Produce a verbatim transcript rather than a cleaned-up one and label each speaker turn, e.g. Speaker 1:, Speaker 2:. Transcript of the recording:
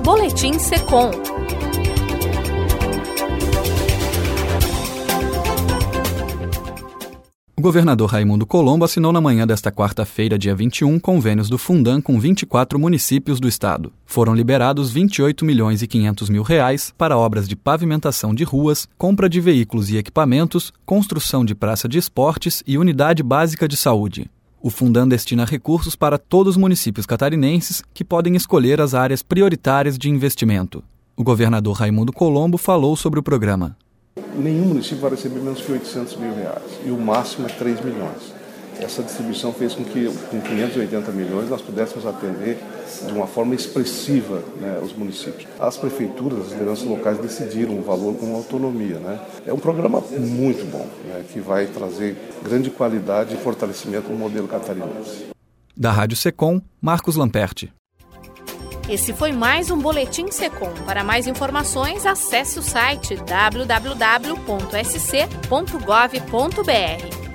Speaker 1: Boletim Secom.
Speaker 2: O governador Raimundo Colombo assinou na manhã desta quarta-feira, dia vinte e um, convênios do Fundan com vinte e quatro municípios do estado. Foram liberados vinte e oito milhões e quinhentos mil reais para obras de pavimentação de ruas, compra de veículos e equipamentos, construção de praça de esportes e unidade básica de saúde. O Fundan destina recursos para todos os municípios catarinenses que podem escolher as áreas prioritárias de investimento. O governador Raimundo Colombo falou sobre o programa.
Speaker 3: Nenhum município vai receber menos que oitocentos mil reais e o máximo é três milhões. Essa distribuição fez com que, com quinhentos e oitenta milhões, nós pudéssemos atender de uma forma expressiva, né, os municípios. As prefeituras, as lideranças locais decidiram o valor com autonomia. Né? É um programa muito bom, né, que vai trazer grande qualidade e fortalecimento no modelo catarinense.
Speaker 2: Da Rádio Secom, Marcos Lamperti.
Speaker 1: Esse foi mais um Boletim Secom. Para mais informações, acesse o site w w w ponto s c ponto gov ponto b r.